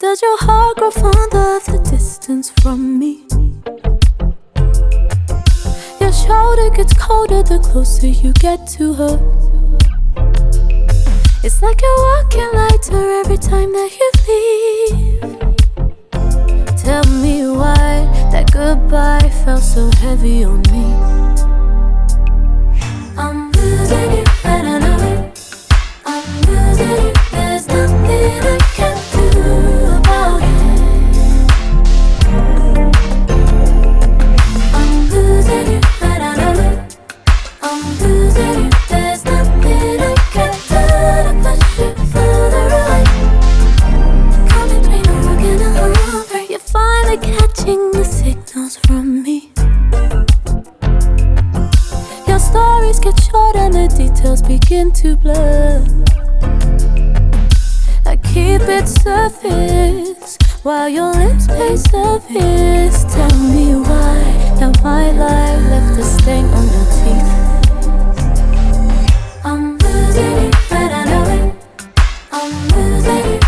Does your heart grow fond of the distance from me? Your shoulder gets colder the closer you get to her. It's like you're walking lighter every time that you leave. Tell me why that goodbye felt so heavy on me. I'm losing you and I know it. I'm losing you, there's nothing I can do about it. I'm losing you and I know it. I'm losing you, there's nothing I can do to push you further away. Caught between a rock and a hard place. You're finally catching the signals from me. Your stories get short and the details begin to blur. I keep it surface while your lips pay service. Tell me why that my life left a stain on your teeth. I'm losing you and I know it. I'm losing you,